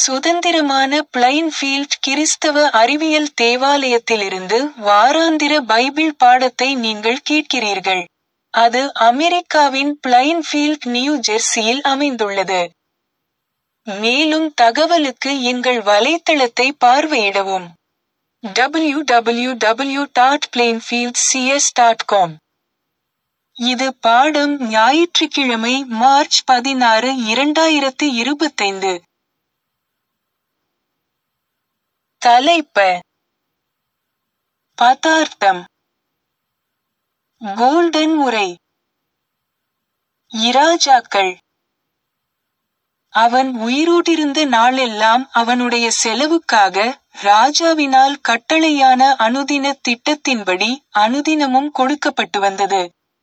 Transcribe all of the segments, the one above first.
சுதந்திரமான பிளைன்ஃபீல்ட் கிறிஸ்தவ அறிவியல் தேவாலயத்திலிருந்து வாராந்திர பைபிள் பாடத்தை நீங்கள் கேட்கிறீர்கள். அது அமெரிக்காவின் பிளைன்ஃபீல்ட், நியூ ஜெர்சியில் அமைந்துள்ளது. மேலும் தகவலுக்கு எங்கள் வலைத்தளத்தை பார்வையிடவும். www.plainfieldcs.com. இது பாடம் ஞாயிற்றுக்கிழமை மார்ச் 16, 2025. தலைப்பு: பதார்த்தம். கோல்டன் உரை. இராஜாக்கள். அவன் உயிரோடிருந்த நாளெல்லாம் அவனுடைய செலவுக்காக ராஜாவினால் கட்டளையான அனுதின திட்டத்தின்படி அனுதினமும் கொடுக்கப்பட்டு வந்தது.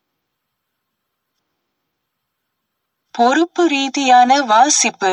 பொறுப்பு ரீதியான வாசிப்பு.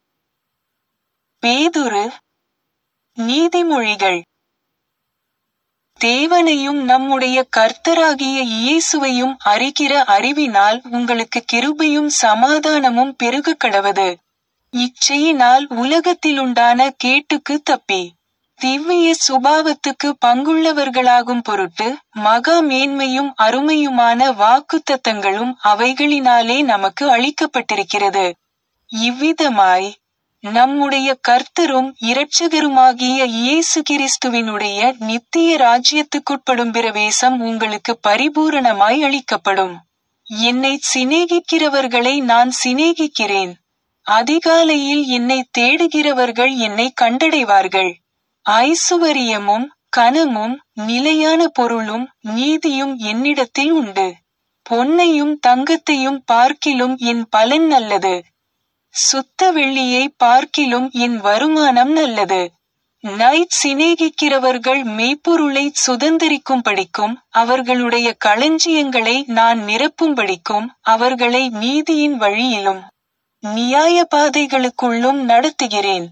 பேதுரு. நீதிமொழிகள். தேவனையும் நம்முடைய கர்த்தராகிய இயேசுவையும் அறிகிற அறிவினால் உங்களுக்கு கிருபையும் சமாதானமும் பெருகக்கடவது. இச்செயினால் உலகத்திலுண்டான கேட்டுக்கு தப்பி திவ்விய சுபாவத்துக்கு பங்குள்ளவர்களாகும் பொருட்டு மகா மேன்மையும் அருமையுமான வாக்குத்தத்தங்களும் அவைகளினாலே நமக்கு அளிக்கப்பட்டிருக்கிறது. இவ்விதமாய் நம்முடைய கர்த்தரும் இரட்சகருமாகிய இயேசு கிறிஸ்துவினுடைய நித்திய ராஜ்யத்துக்குட்படும் பிரவேசம் உங்களுக்கு பரிபூரணமாய் அளிக்கப்படும். என்னை சிநேகிக்கிறவர்களை நான் சிநேகிக்கிறேன். அதிகாலையில் என்னை தேடுகிறவர்கள் என்னை கண்டடைவார்கள். ஐசுவரியமும் கனமும் நிலையான பொருளும் நீதியும் என்னிடத்தில் உண்டு. பொன்னையும் தங்கத்தையும் பார்க்கிலும் என் பலன் நல்லது. சுத்த வெள்ளியை பார்க்கிலும் என் வருமானம் நல்லது. சிநேகிக்கிறவர்கள் மெய்ப்பொருளை சுதந்தரிக்கும்படிக்கும் அவர்களுடைய களஞ்சியங்களை நான் நிரப்பும்படிக்கும் அவர்களை நீதியின் வழியிலும் நியாய பாதைகளுக்குள்ளும் நடத்துகிறேன்.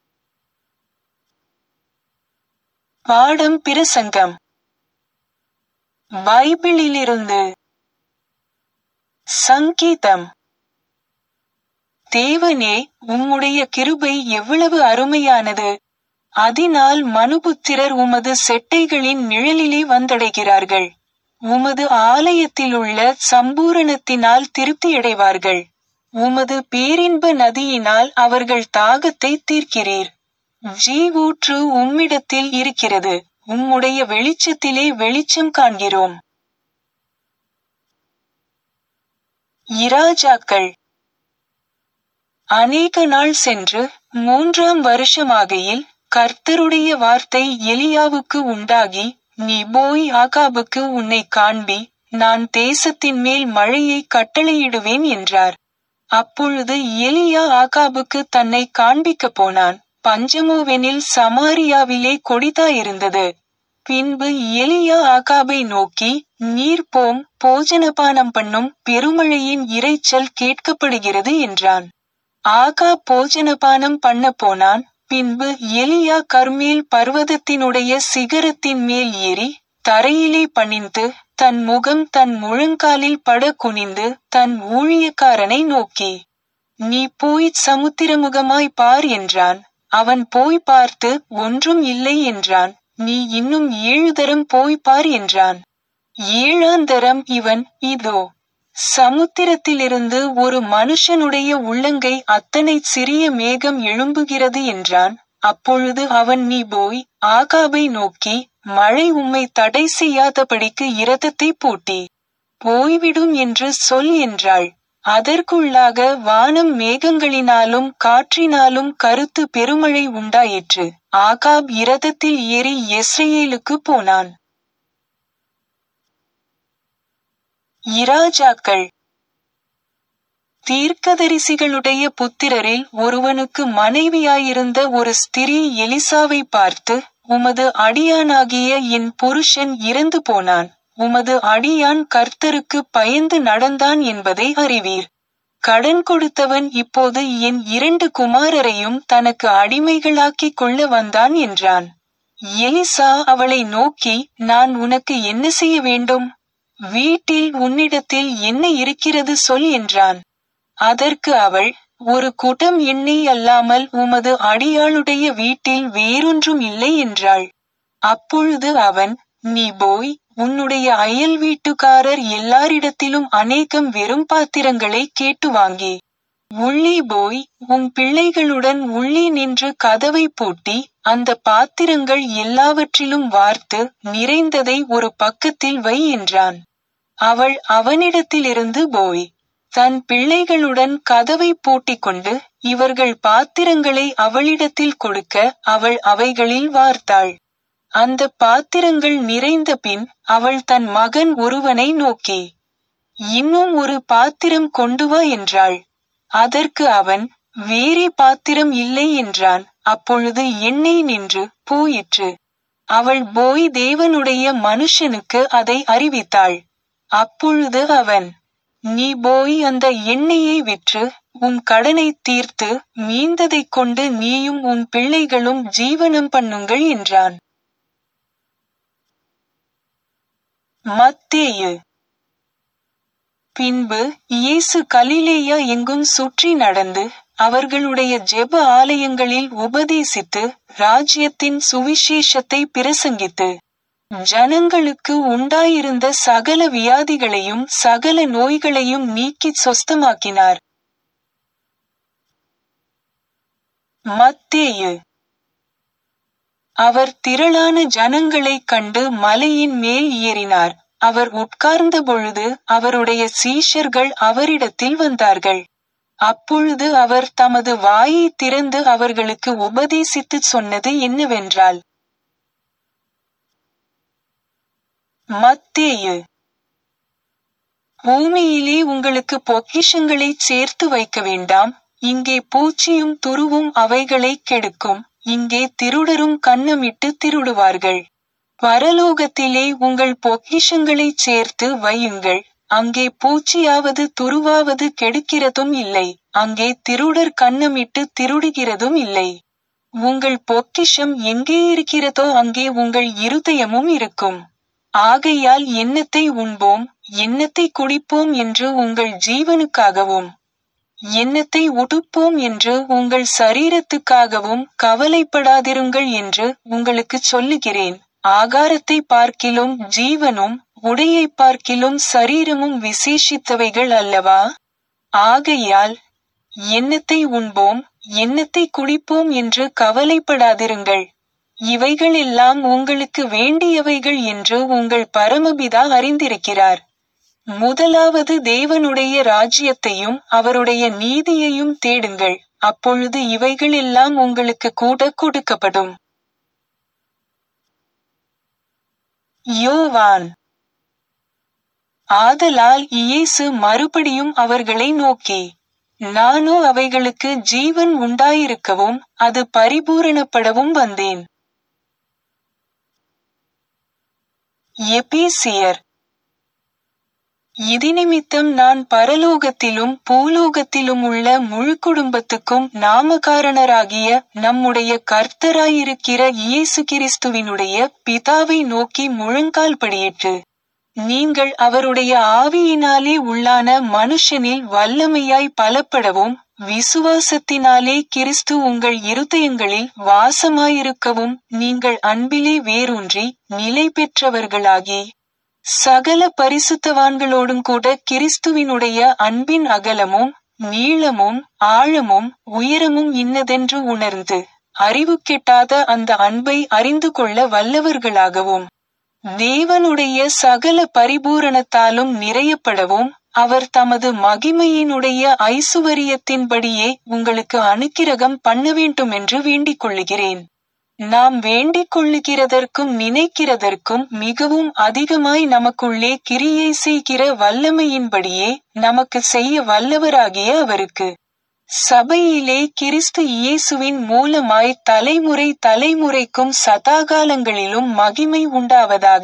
பாடம் பிரசங்கம். பைபிளிலிருந்து. சங்கீதம். தேவனே, உம்முடைய கிருபை எவ்வளவு அருமையானது! அதனால் மனுபுத்திரர் உமது செட்டைகளின் நிழலிலே வந்தடைகிறார்கள். உமது ஆலயத்திலுள்ள சம்பூரணத்தினால் திருப்தியடைவார்கள். உமது பேரின்ப நதியினால் அவர்கள் தாகத்தை தீர்க்கிறீர். ஜீவூற்று உம்மிடத்தில் இருக்கிறது. உம்முடைய வெளிச்சத்திலே வெளிச்சம் காண்கிறோம். இராஜாக்கள். அநேக நாள் சென்று 3ஆம் வருஷமாகையில் கர்த்தருடைய வார்த்தை எலியாவுக்கு உண்டாகி, நீ போய் ஆகாபுக்கு உன்னை காண்பி, நான் தேசத்தின் மேல் மழையை கட்டளையிடுவேன் என்றார். அப்பொழுது எலியா ஆகாபுக்கு தன்னை காண்பிக்கப் போனான். பஞ்சமோவெனில் சமாரியாவிலே கொடிதாயிருந்தது. பின்பு எலியா ஆகாபை நோக்கி, நீர் போம், போஜனபானம் பண்ணும், பெருமழையின் இரைச்சல் கேட்கப்படுகிறது என்றான். ஆகாப் போஜனபானம் பண்ண போனான். பின்பு எலியா கர்மேல் பர்வதத்தினுடைய சிகரத்தின் மேல் ஏறி தரையிலே பணிந்து தன் முகம் தன் முழங்காலில் பட குனிந்து தன் ஊழியக்காரனை நோக்கி, நீ போய்ச் சமுத்திரமுகமாய் பார் என்றான். அவன் போய் பார்த்து ஒன்றும் இல்லை என்றான். நீ இன்னும் 7 தரம் போய் பார் என்றான். 7ஆம் தரம் இவன், இதோ சமுத்திரத்திலிருந்து ஒரு மனுஷனுடைய உள்ளங்கை அத்தனை சிறிய மேகம் எழும்புகிறது என்றான். அப்பொழுது அவன், நீ போய் ஆகாபை நோக்கி, மழை உம்மை தடை செய்யாதபடிக்கு இரதத்தை பூட்டி போய்விடும் என்று சொல் என்றாள். அதற்குள்ளாக வானம் மேகங்களினாலும் காற்றினாலும் கருத்து பெருமழை உண்டாயிற்று. ஆகாப் இரதத்தில் ஏறி யெஸ்ரயேலுக்கு போனான். இராஜாக்கள். தீர்க்கதரிசிகளுடைய புத்திரரில் ஒருவனுக்கு மனைவியாயிருந்த ஒரு ஸ்திரீ எலிசாவை பார்த்து, உமது அடியானாகிய என் புருஷன் இறந்து போனான். உமது அடியான் கர்த்தருக்கு பயந்து நடந்தான் என்பதை அறிவீர். கடன் கொடுத்தவன் இப்போது என் 2 குமாரரையும் தனக்கு அடிமைகளாக்கிக் கொள்ள வந்தான் என்றான். எலிசா அவளை நோக்கி, நான் உனக்கு என்ன செய்ய வேண்டும்? வீட்டில் உன்னிடத்தில் என்ன இருக்கிறது சொல் என்றான். அதற்கு அவள், ஒரு குடம் எண்ணெய் அல்லாமல் உமது அடியாளுடைய வீட்டில் வேறொன்றும் இல்லை என்றாள். அப்பொழுது அவன், நீ போய் உன்னுடைய அயல் வீட்டுக்காரர் எல்லாரிடத்திலும் அநேகம் வெறும் பாத்திரங்களை கேட்டு வாங்கி உள்ளே போய் உன் பிள்ளைகளுடன் உள்ளே நின்று கதவை பூட்டி அந்த பாத்திரங்கள் எல்லாவற்றிலும் வார்த்து நிறைந்ததை ஒரு பக்கத்தில் வை என்றான். அவள் அவனிடத்திலிருந்து போய் தன் பிள்ளைகளுடன் கதவை பூட்டிக்கொண்டு இவர்கள் பாத்திரங்களை அவளிடத்தில் கொடுக்க அவள் அவைகளில் வார்த்தாள். அந்த பாத்திரங்கள் நிறைந்த பின் அவள் தன் மகன் ஒருவனை நோக்கி, இன்னும் ஒரு பாத்திரம் கொண்டு வா என்றாள். அதற்கு அவன், வேறே பாத்திரம் இல்லை என்றான். அப்பொழுது எண்ணெய் நின்று போயிற்று. அவள் போய் தேவனுடைய மனுஷனுக்கு அதை அறிவித்தாள். அப்பொழுது அவன், நீ போய் அந்த எண்ணெயை விற்று உன் கடனை தீர்த்து மீந்ததைக் கொண்டு நீயும் உன் பிள்ளைகளும் ஜீவனம் பண்ணுங்கள் என்றான். மத்தேயு. பின்பு இயேசு கலிலேயா எங்கும் சுற்றி நடந்து அவர்களுடைய ஜெப ஆலயங்களில் உபதேசித்து ராஜ்யத்தின் சுவிசேஷத்தை பிரசங்கித்து ஜனங்களுக்கு உண்டாயிருந்த சகல வியாதிகளையும் சகல நோய்களையும் நீக்கிச் சொஸ்தமாக்கினார். மத்தேயு. அவர் திரளான ஜனங்களைக் கண்டு மலையின் மேல் ஏறினார். அவர் உட்கார்ந்த பொழுது அவருடைய சீஷர்கள் அவரிடத்தில் வந்தார்கள். அப்பொழுது அவர் தமது வாயை திறந்து அவர்களுக்கு உபதேசித்துச் சொன்னது என்னவென்றால், மத்தேயு. பூமியிலே உங்களுக்கு பொக்கிஷங்களைச் சேர்த்து வைக்க வேண்டாம். இங்கே பூச்சியும் துருவும் அவைகளைக் கெடுக்கும். இங்கே திருடரும் கன்னமிட்டு திருடுவார்கள். பரலோகத்திலே உங்கள் பொக்கிஷங்களைச் சேர்த்து வையுங்கள். அங்கே பூச்சியாவது துருவாவது கெடுக்கிறதும் இல்லை. அங்கே திருடர் கன்னமிட்டு திருடுகிறதும் இல்லை. உங்கள் பொக்கிஷம் எங்கே இருக்கிறதோ அங்கே உங்கள் இருதயமும் இருக்கும். ஆகையால் என்னத்தை உண்போம் என்னத்தை குடிப்போம் என்று உங்கள் ஜீவனுக்காகவும் என்னத்தை உடுப்போம் என்று உங்கள் சரீரத்துக்காகவும் கவலைப்படாதிருங்கள் என்று உங்களுக்குச் சொல்லுகிறேன். ஆகாரத்தை பார்க்கிலும் ஜீவனும் உடையை பார்க்கிலும் சரீரமும் விசேஷித்தவைகள் அல்லவா? ஆகையால் என்னத்தை உண்போம் என்னத்தை குடிப்போம் என்று கவலைப்படாதிருங்கள். இவைகளெல்லாம் உங்களுக்கு வேண்டியவைகள் என்று உங்கள் பரமபிதா அறிந்திருக்கிறார். முதலாவது தேவனுடைய ராஜ்யத்தையும் அவருடைய நீதியையும் தேடுங்கள். அப்பொழுது இவைகளெல்லாம் உங்களுக்கு கூட கொடுக்கப்படும். யோவான். ஆதலால் இயேசு மறுபடியும் அவர்களை நோக்கி, நானோ அவைகளுக்கு ஜீவன் உண்டாயிருக்கவும் அது பரிபூரணப்படவும் வந்தேன். எபேசியர். இதினிமித்தம் நான் பரலோகத்திலும் பூலோகத்திலும் உள்ள முழு குடும்பத்துக்கும் நாமகாரணராகிய நம்முடைய கர்த்தராயிருக்கிற இயேசு கிறிஸ்துவினுடைய பிதாவை நோக்கி முழங்கால் படியிட்டு, நீங்கள் அவருடைய ஆவியினாலே உள்ளான மனுஷனில் வல்லமையாய் பலப்படவும் விசுவாசத்தினாலே கிறிஸ்து உங்கள் இருதயங்களில் வாசமாயிருக்கவும் நீங்கள் அன்பிலே வேரூன்றி நிலை பெற்றவர்களாகி சகல பரிசுத்தவான்களோடும் கூட கிறிஸ்துவினுடைய அன்பின் அகலமும் நீளமும் ஆழமும் உயரமும் இன்னதென்று உணர்ந்து அறிவு கெட்டாத அந்த அன்பை அறிந்து கொள்ள வல்லவர்களாகவும் தேவனுடைய சகல பரிபூரணத்தாலும் நிறையப்படவும் அவர் தமது மகிமையினுடைய ஐசுவரியத்தின்படியே உங்களுக்கு அனுக்கிரகம் பண்ண வேண்டுமென்று வேண்டிக் கொள்ளுகிறேன். நாம் வேண்டிக் கொள்ளுகிறதற்கும் நினைக்கிறதற்கும் மிகவும் அதிகமாய் நமக்குள்ளே கிரியை செய்கிற வல்லமையின்படியே நமக்கு செய்ய வல்லவராகிய அவருக்கு சபையிலே கிறிஸ்து இயேசுவின் மூலமாய் தலைமுறை தலைமுறைக்கும் சதாகாலங்களிலும் மகிமை உண்டாவதாக.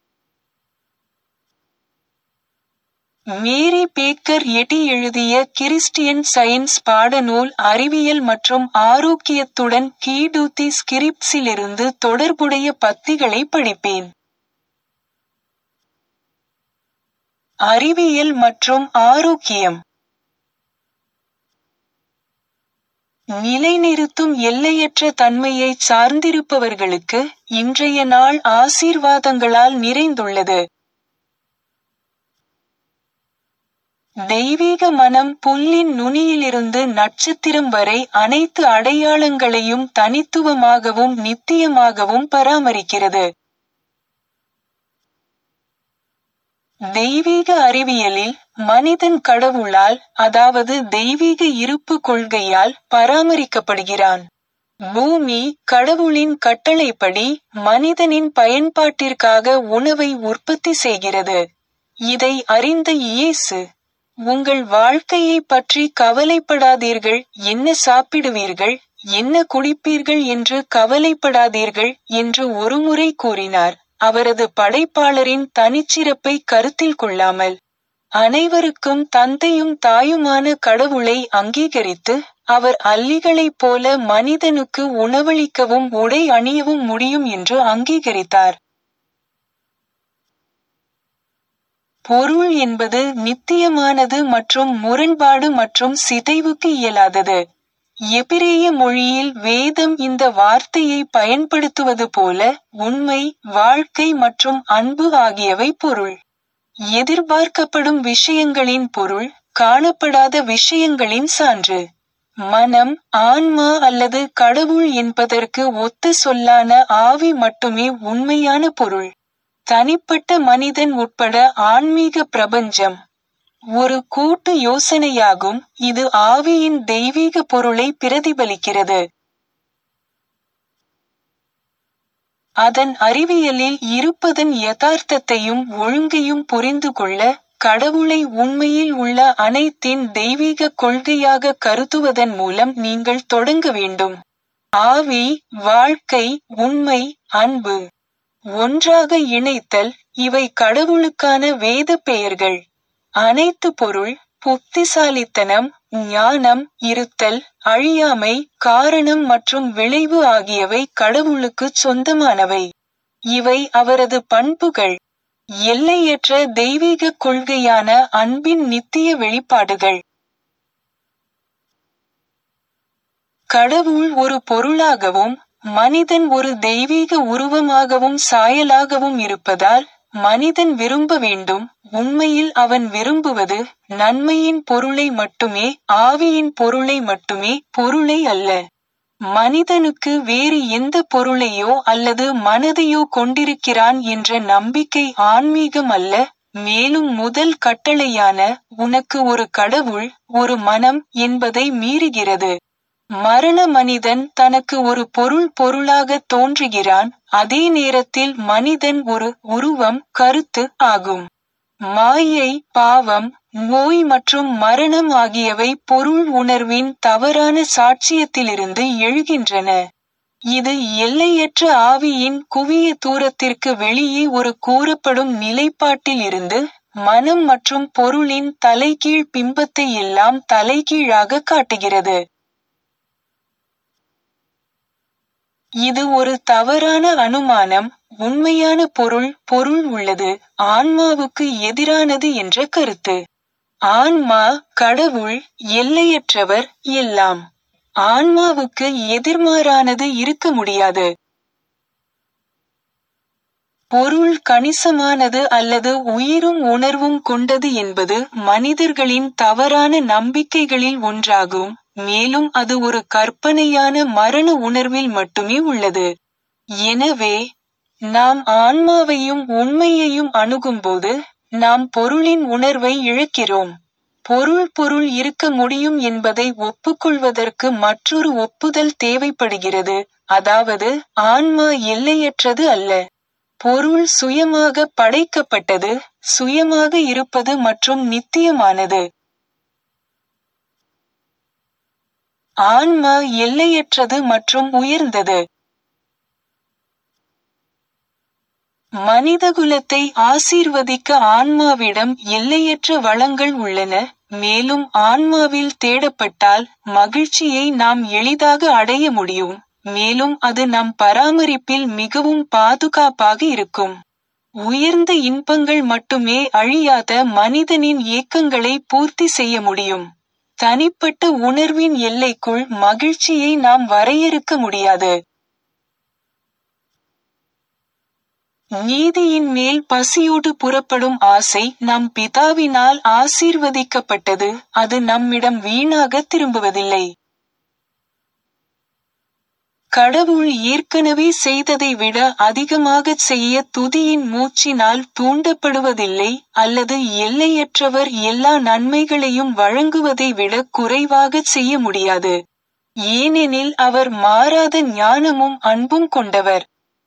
மேரி பேக்கர் எட்டி எழுதிய கிறிஸ்டியன் சயின்ஸ் பாடநூல் அறிவியல் மற்றும் ஆரோக்கியத்துடன் கீடூத்தி ஸ்கிரிப்ட்ஸிலிருந்து தொடர்புடைய பத்திகளை படிப்பேன். அறிவியல் மற்றும் ஆரோக்கியம். நிலைநிறுத்தும் எல்லையற்ற தன்மையைச் சார்ந்திருப்பவர்களுக்கு இன்றைய நாள் ஆசீர்வாதங்களால் நிறைந்துள்ளது. தெய்வீக மனம் புல்லின் நுனியிலிருந்து நட்சத்திரம் வரை அனைத்து அடையாளங்களையும் தனித்துவமாகவும் நித்தியமாகவும் பராமரிக்கிறது. தெய்வீக அறிவியலில் மனிதன் கடவுளால், அதாவது தெய்வீக இருப்பு கொள்கையால் பராமரிக்கப்படுகிறான். பூமி கடவுளின் கட்டளைப்படி மனிதனின் பயன்பாட்டிற்காக உணவை உற்பத்தி செய்கிறது. இதை அறிந்த இயேசு, உங்கள் வாழ்க்கையைப் பற்றி கவலைப்படாதீர்கள், என்ன சாப்பிடுவீர்கள், என்ன குடிப்பீர்கள் என்று கவலைப்படாதீர்கள் என்று ஒருமுறை கூறினார். அவரது படைப்பாளரின் தனிச்சிறப்பை கருத்தில் கொள்ளாமல், அனைவருக்கும் தந்தையும் தாயுமான கடவுளை அங்கீகரித்து, அவர் அல்லிகளைப் போல மனிதனுக்கு உணவளிக்கவும் உடை அணியவும் முடியும் என்று அங்கீகரித்தார். பொருள் என்பது நித்தியமானது மற்றும் முரண்பாடு மற்றும் சிதைவுக்கு இயலாதது. எபிரேய மொழியில் வேதம் இந்த வார்த்தையை பயன்படுத்துவது போல, உண்மை, வாழ்க்கை மற்றும் அன்பு ஆகியவை பொருள். எதிர்பார்க்கப்படும் விஷயங்களின் பொருள், காணப்படாத விஷயங்களின் சான்று. மனம், ஆன்மா அல்லது கடவுள் என்பதற்கு ஒத்த சொல்லான ஆவி மட்டுமே உண்மையான பொருள். தனிப்பட்ட மனிதன் உட்பட ஆன்மீக பிரபஞ்சம் ஒரு கூட்டு யோசனையாகும், இது ஆவியின் தெய்வீக பொருளை பிரதிபலிக்கிறது. அதன் அறிவியலில் இருப்பதன் யதார்த்தத்தையும் ஒழுங்கையும் புரிந்து கொள்ள, கடவுளை உண்மையில் உள்ள அனைத்தின் தெய்வீக கொள்கையாக கருதுவதன் மூலம் நீங்கள் தொடங்க வேண்டும். ஆவி, வாழ்க்கை, உண்மை, அன்பு ஒன்றாக இணைத்தல், இவை கடவுளுக்கான வேத பெயர்கள். அனைத்து பொருள், புத்திசாலித்தனம், ஞானம், இருத்தல், அழியாமை, காரணம் மற்றும் விளைவு ஆகியவை கடவுளுக்கு சொந்தமானவை. இவை அவரது பண்புகள். எல்லையற்ற தெய்வீக கொள்கையான அன்பின் நித்திய வெளிப்பாடுகள். கடவுள் ஒரு பொருளாகவும் மனிதன் ஒரு தெய்வீக உருவமாகவும் சாயலாகவும் இருப்பதால், மனிதன் விரும்ப வேண்டும். உண்மையில் அவன் விரும்புவது நன்மையின் பொருளை மட்டுமே, ஆவியின் பொருளை மட்டுமே, பொருளை அல்ல. மனிதனுக்கு வேறு எந்த பொருளையோ அல்லது மனதையோ கொண்டிருக்கிறான் என்ற நம்பிக்கை ஆன்மீகம் அல்ல. மேலும் முதல் கட்டளையான, உனக்கு ஒரு கடவுள், ஒரு மனம் என்பதை மீறுகிறது. மரண மனிதன் தனக்கு ஒரு பொருளாக தோன்றுகிறான், அதே நேரத்தில் மனிதன் ஒரு உருவம், கருத்து ஆகும். மாயை, பாவம், நோய் மற்றும் மரணம் ஆகியவை பொருள் உணர்வின் தவறான சாட்சியத்திலிருந்து எழுகின்றன. இது எல்லையற்ற ஆவியின் குவிய தூரத்திற்கு வெளியே ஒரு கூறப்படும் நிலைப்பாட்டில் இருந்து, மனம் மற்றும் பொருளின் தலைகீழ் பிம்பத்தை எல்லாம் தலைகீழாக காட்டுகிறது. இது ஒரு தவறான அனுமானம். உண்மையான பொருள் உள்ளது, ஆன்மாவுக்கு எதிரானது என்ற கருத்து. ஆன்மா, கடவுள், எல்லையற்றவர், எல்லாம். ஆன்மாவுக்கு எதிர்மாறானது இருக்க முடியாது. பொருள் கணிசமானது அல்லது உயிரும் உணர்வும் கொண்டது என்பது மனிதர்களின் தவறான நம்பிக்கைகளில் ஒன்றாகும், மேலும் அது ஒரு கற்பனையான மரண உணர்வில் மட்டுமே உள்ளது. எனவே, நாம் ஆன்மாவையும் உண்மையையும் அணுகும்போது, நாம் பொருளின் உணர்வை இழக்கிறோம். பொருள் இருக்க முடியும் என்பதை ஒப்புக்கொள்வதற்கு மற்றொரு ஒப்புதல் தேவைப்படுகிறது, அதாவது ஆன்மா எல்லையற்றது அல்ல. பொருள் சுயமாக படைக்கப்பட்டது, சுயமாக இருப்பது மற்றும் நித்தியமானது. ஆன்மா எல்லையற்றது மற்றும் உயர்ந்தது. மனிதகுலத்தை ஆசீர்வதிக்க ஆன்மாவிடம் எல்லையற்ற வளங்கள் உள்ளன, மேலும் ஆன்மாவில் தேடப்பட்டால் மகிழ்ச்சியை நாம் எளிதாக அடைய முடியும், மேலும் அது நம் பராமரிப்பில் மிகவும் பாதுகாப்பாக இருக்கும். உயர்ந்த இன்பங்கள் மட்டுமே அழியாத மனிதனின் ஏக்கங்களை பூர்த்தி செய்ய முடியும். தனிப்பட்ட உணர்வின் எல்லைக்குள் மகிழ்ச்சியை நாம் வரையறுக்க முடியாது. நீதியின் மேல் பசியோடு புறப்படும் ஆசை நம் பிதாவினால் ஆசீர்வதிக்கப்பட்டது, அது நம்மிடம் வீணாக திரும்புவதில்லை. கடவுள் ஏற்கனவே செய்ததை விட அதிகமாகச் செய்ய துதியின் மூச்சினால் தூண்டப்படுவதில்லை, அல்லது எல்லையற்றவர் எல்லா நன்மைகளையும் வழங்குவதை விட குறைவாகச் செய்ய முடியாது. ஏனெனில் அவர் மாறாத ஞானமும் அன்பும் கொண்டவர்.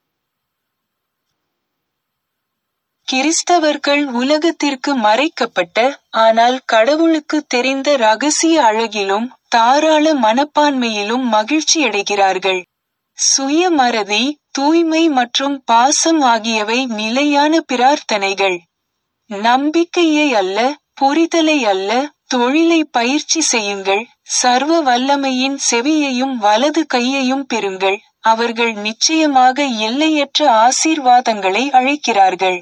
கிறிஸ்தவர்கள் உலகத்திற்கு மறைக்கப்பட்ட, ஆனால் கடவுளுக்கு தெரிந்த இரகசிய அழகிலும் தாராள மனப்பான்மையிலும் மகிழ்ச்சியடைகிறார்கள். சுயமறதி, தூய்மை மற்றும் பாசம் ஆகியவை நிலையான பிரார்த்தனைகள். நம்பிக்கையை அல்ல, புரிதலை அல்ல, தொழிலை பயிற்சி செய்யுங்கள், சர்வ வல்லமையின் செவியையும் வலது கையையும் பெறுங்கள். அவர்கள் நிச்சயமாக எல்லையற்ற ஆசீர்வாதங்களை அழைக்கிறார்கள்.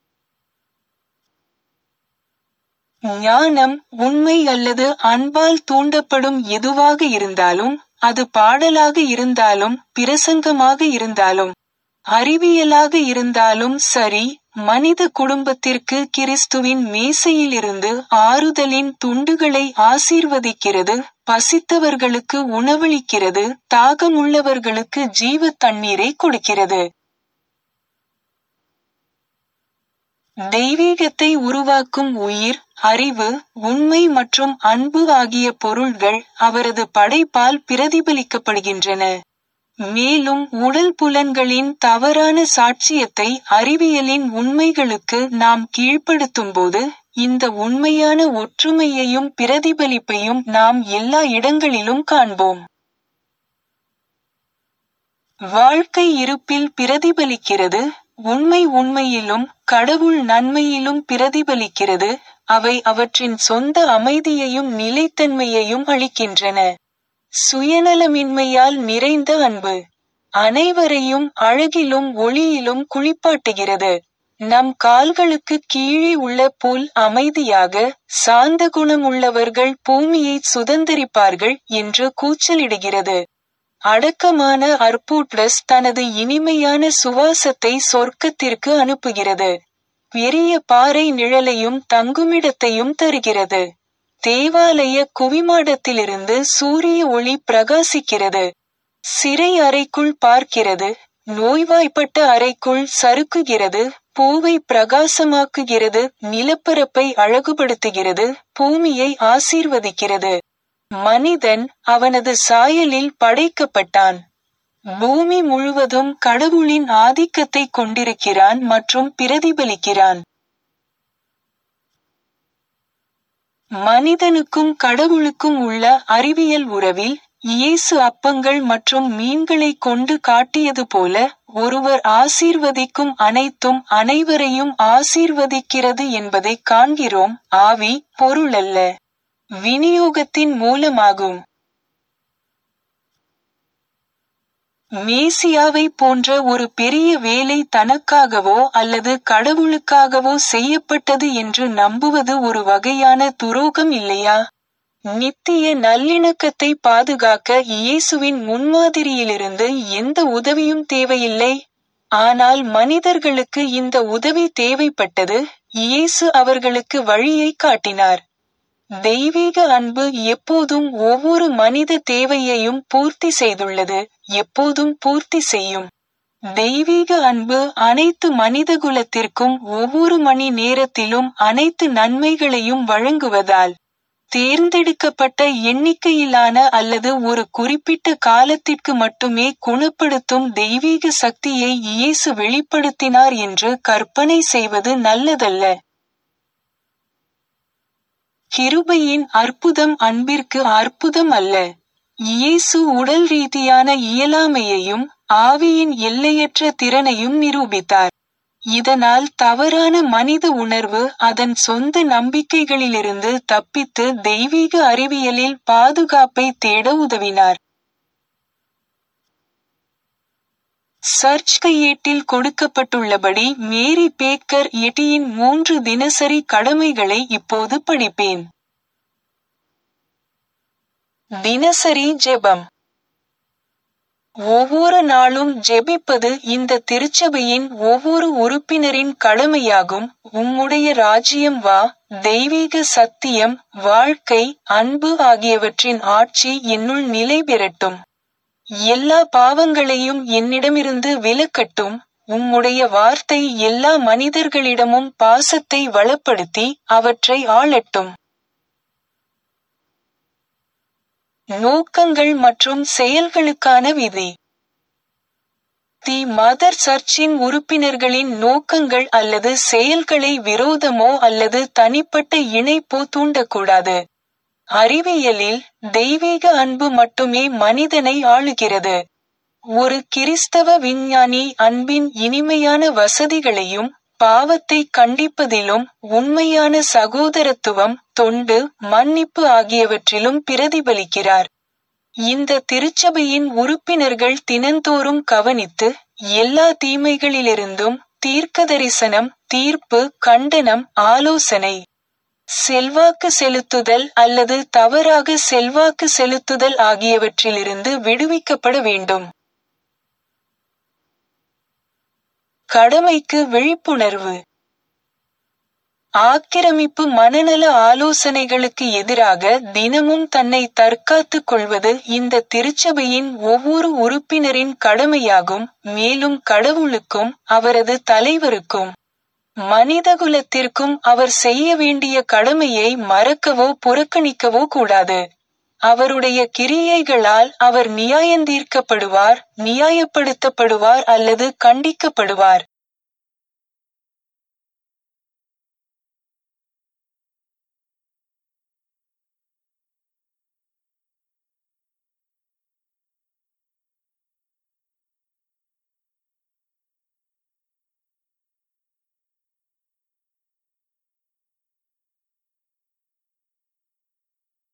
ஞானம், உண்மை அல்லது அன்பால் தூண்டப்படும் எதுவாக இருந்தாலும், அது பாடலாக இருந்தாலும், பிரசங்கமாக இருந்தாலும், அறிவியலாக இருந்தாலும் சரி, மனித குடும்பத்திற்கு கிறிஸ்துவின் மேசையிலிருந்து ஆறுதலின் துண்டுகளை ஆசீர்வதிக்கிறது, பசித்தவர்களுக்கு உணவளிக்கிறது, தாகமுள்ளவர்களுக்கு ஜீவ தண்ணீரை கொடுக்கிறது. தெய்வீகத்தை உருவாக்கும் உயிர், அறிவு, உண்மை மற்றும் அன்பு ஆகிய பொருள்கள் அவரது படைப்பால் பிரதிபலிக்கப்படுகின்றன. மேலும் உடல் புலன்களின் தவறான சாட்சியத்தை அறிவியலின் உண்மைகளுக்கு நாம் கீழ்ப்படுத்தும்போது, இந்த உண்மையான ஒற்றுமையையும் பிரதிபலிப்பையும் நாம் எல்லா இடங்களிலும் காண்போம். வாழ்க்கை இருப்பில் பிரதிபலிக்கிறது, உண்மை உண்மையிலும் கடவுள் நன்மையிலும் பிரதிபலிக்கிறது, அவை அவற்றின் சொந்த அமைதியையும் நிலைத்தன்மையையும் அளிக்கின்றன. சுயநலமின்மையால் நிறைந்த அன்பு அனைவரையும் அழகிலும் ஒளியிலும் குளிப்பாட்டுகிறது. நம் கால்களுக்கு கீழே உள்ள புல் அமைதியாக, சாந்த குணமுள்ளவர்கள் பூமியை சுதந்தரிப்பார்கள் என்று கூச்சலிடுகிறது. அடக்கமான அர்பூட்லஸ் தனது இனிமையான சுவாசத்தை சொர்க்கத்திற்கு அனுப்புகிறது. பெரிய பாறை நிழலையும் தங்குமிடத்தையும் தருகிறது. தேவாலய குவிமாடத்திலிருந்து சூரிய ஒளி பிரகாசிக்கிறது. சிறை அறைக்குள் பார்க்கிறது, நோய்வாய்ப்பட்ட அறைக்குள் சறுக்குகிறது, பூவை பிரகாசமாக்குகிறது, நிலப்பரப்பை அழகுபடுத்துகிறது, பூமியை ஆசீர்வதிக்கிறது. மனிதன் அவனது சாயலில் படைக்கப்பட்டான். பூமி முழுவதும் கடவுளின் ஆதிக்கத்தை கொண்டிருக்கிறான் மற்றும் பிரதிபலிக்கிறான். மனிதனுக்கும் கடவுளுக்கும் உள்ள அறிவியல் உறவில், இயேசு அப்பங்கள் மற்றும் மீன்களை கொண்டு காட்டியது போல, ஒருவர் ஆசீர்வதிக்கும் அனைத்தும் அனைவரையும் ஆசீர்வதிக்கிறது என்பதை காண்கிறோம். ஆவி, பொருளல்ல, விநியோகத்தின் மூலமாகும். மேசியாவை போன்ற ஒரு பெரிய வேலை தனக்காகவோ அல்லது கடவுளுக்காகவோ செய்யப்பட்டது என்று நம்புவது ஒரு வகையான துரோகம் இல்லையா? நித்திய நல்லிணக்கத்தை பாதுகாக்க இயேசுவின் முன்மாதிரியிலிருந்து எந்த உதவியும் தேவையில்லை. ஆனால் மனிதர்களுக்கு இந்த உதவி தேவைப்பட்டது. இயேசு அவர்களுக்கு வழியை காட்டினார். தெய்வீக அன்பு எப்போதும் ஒவ்வொரு மனித தேவையையும் பூர்த்தி செய்துள்ளது, எப்போதும் பூர்த்தி செய்யும். தெய்வீக அன்பு அனைத்து மனிதகுலத்திற்கும் ஒவ்வொரு மணி நேரத்திலும் அனைத்து நன்மைகளையும் வழங்குவதால், தேர்ந்தெடுக்கப்பட்ட எண்ணிக்கையிலான அல்லது ஒரு குறிப்பிட்ட காலத்திற்கு மட்டுமே குணப்படுத்தும் தெய்வீக சக்தியை இயேசு வெளிப்படுத்தினார் என்று கற்பனை செய்வது நல்லதல்ல. கிருபையின் அற்புதம் அன்பிற்கு அற்புதம் அல்ல. இயேசு உடல் ரீதியான இயலாமையையும் ஆவியின் எல்லையற்ற திறனையும் நிரூபித்தார். இதனால் தவறான மனித உணர்வு அதன் சொந்த நம்பிக்கைகளிலிருந்து தப்பித்து தெய்வீக அறிவியலில் பாதுகாப்பை தேட உதவினார். சர்ச் கையேட்டில் கொடுக்கப்பட்டுள்ளபடி மேரி பேக்கர் எட்டியின் 3 தினசரி கடமைகளை இப்போது படிப்பேன். தினசரி ஜெபம். ஒவ்வொரு நாளும் ஜெபிப்பது இந்த திருச்சபையின் ஒவ்வொரு உறுப்பினரின் கடமையாகும். உம்முடைய ராஜ்யம் வா, தெய்வீக சத்தியம், வாழ்க்கை, அன்பு ஆகியவற்றின் ஆட்சி என்னுள் நிலை பெறட்டும். எல்லா பாவங்களையும் என்னிடமிருந்து விலக்கட்டும். உம்முடைய வார்த்தை எல்லா மனிதர்களிடமும் பாசத்தை வளப்படுத்தி அவற்றை ஆளட்டும். நோக்கங்கள் மற்றும் செயல்களுக்கான விதி. தி மதர் சர்ச்சின் உறுப்பினர்களின் நோக்கங்கள் அல்லது செயல்களை விரோதமோ அல்லது தனிப்பட்ட இணைப்போ தூண்டக்கூடாது. அறிவியலில், தெய்வீக அன்பு மட்டுமே மனிதனை ஆளுகிறது. ஒரு கிறிஸ்தவ விஞ்ஞானி அன்பின் இனிமையான வசதிகளையும், பாவத்தை கண்டிப்பதிலும், உண்மையான சகோதரத்துவம், தொண்டு, மன்னிப்பு ஆகியவற்றிலும் பிரதிபலிக்கிறார். இந்த திருச்சபையின் உறுப்பினர்கள் தினந்தோறும் கவனித்து, எல்லா தீமைகளிலிருந்தும் தீர்க்கதரிசனம், தீர்ப்பு, கண்டனம், ஆலோசனை, செல்வாக்கு செலுத்துதல் அல்லது தவறாக செல்வாக்கு செலுத்துதல் ஆகியவற்றிலிருந்து விடுவிக்கப்பட வேண்டும். கடமைக்கு விழிப்புணர்வு. ஆக்கிரமிப்பு மனநல ஆலோசனைகளுக்கு எதிராக தினமும் தன்னை தற்காத்துக் கொள்வது இந்த திருச்சபையின் ஒவ்வொரு உறுப்பினரின் கடமையாகும். மேலும் கடவுளுக்கும், அவரது தலைவருக்கும், மனிதகுலத்திற்கும் அவர் செய்ய வேண்டிய கடமையை மறக்கவோ புறக்கணிக்கவோ கூடாது. அவருடைய கிரியைகளால் அவர் நியாயந்தீர்க்கப்படுவார், நியாயப்படுத்தப்படுவார் அல்லது கண்டிக்கப்படுவார்.